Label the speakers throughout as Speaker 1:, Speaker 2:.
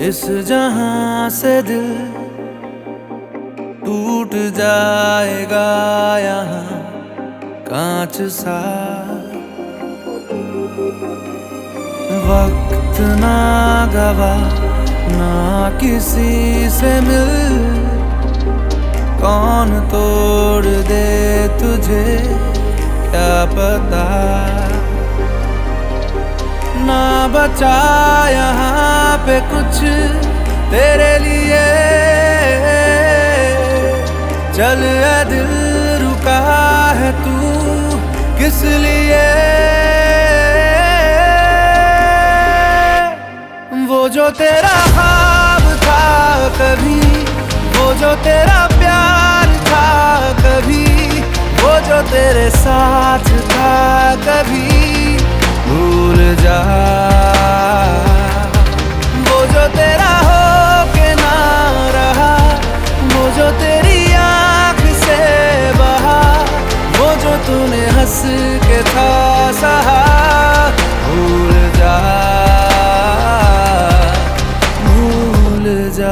Speaker 1: इस जहां से दिल टूट जाएगा यहाँ कांच सा। वक्त ना गवा ना किसी से मिल, कौन तोड़ दे तुझे क्या पता। ना बचा यहाँ पे कुछ तेरे लिए, चल ए दिल रुका है तू किस लिए। वो जो तेरा ख्वाब था कभी, वो जो तेरा प्यार था कभी, वो जो तेरे साथ था कभी, भूल जा। वो जो तेरा हो के ना रहा, वो जो तेरी आँख से बहा, वो जो तूने हंस के था सहा, भूल जा भूल जा।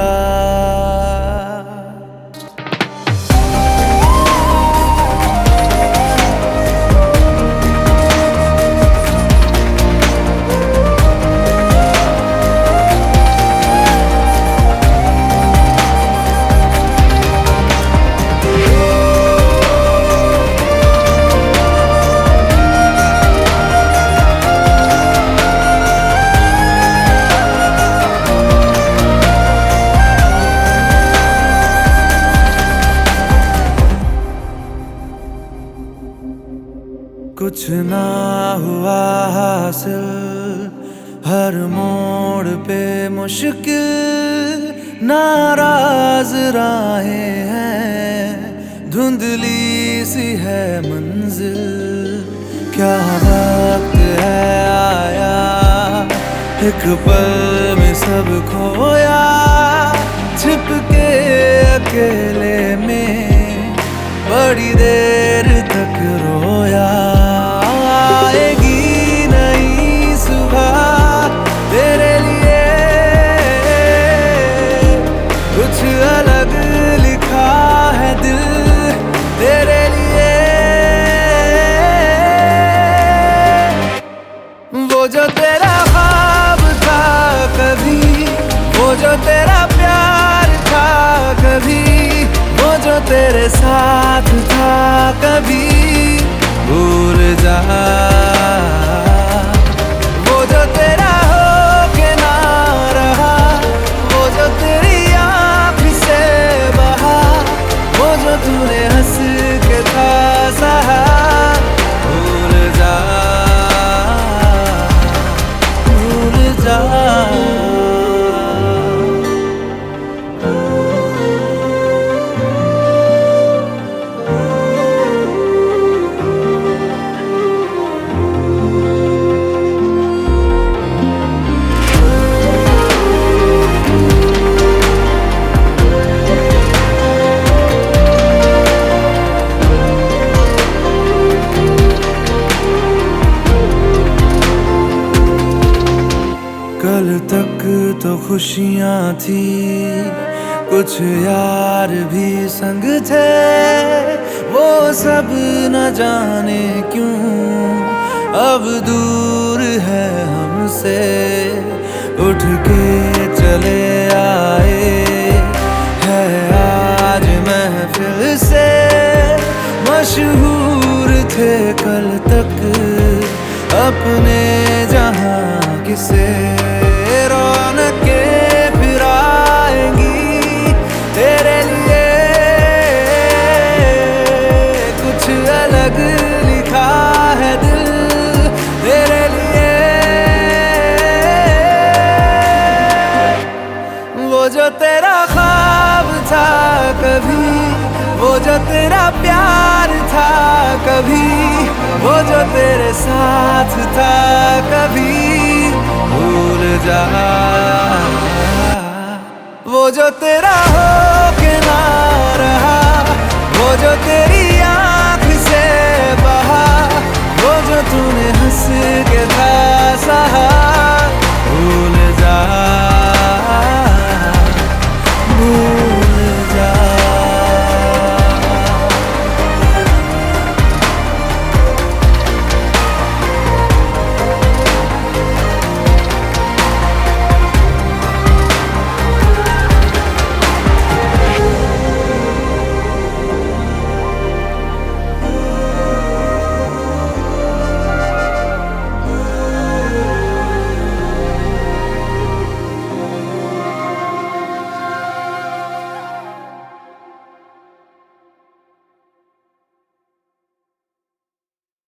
Speaker 1: कुछ ना हुआ हासिल, हर मोड़ पे मुश्किल, नाराज राहें हैं, धुंधली सी है मंजिल। क्या वक्त है आया, एक पल में सब खोया, छिप के अकेले में बड़ी देर तक रोया। आएगी नई सुबह तेरे लिए, कुछ अलग लिखा है दिल तेरे लिए। वो जो तेरा ख्वाब था कभी, वो जो तेरा प्यार था कभी, वो जो तेरे साथ था कभी, भूल जा। वो जो तेरा हो के ना रहा, वो जो तेरी आँख से बहा, वो जो तूने हंस के था सहा, भूल जा भूल जा। कल तक तो खुशियाँ थी, कुछ यार भी संग थे, वो सब न जाने क्यों अब दूर है हमसे। उठ के चले आए है आज महफिल से, मशहूर थे कल तक अपने जहां किसे। रौनकें फिर आएंगी तेरे लिए, कुछ अलग लिखा है दिल तेरे लिए। वो जो तेरा ख्वाब था कभी, वो जो तेरा प्यार था कभी, वो जो तेरे साथ था कभी, भूल जा। वो जो तेरा हो के ना रहा, वो जो तेरा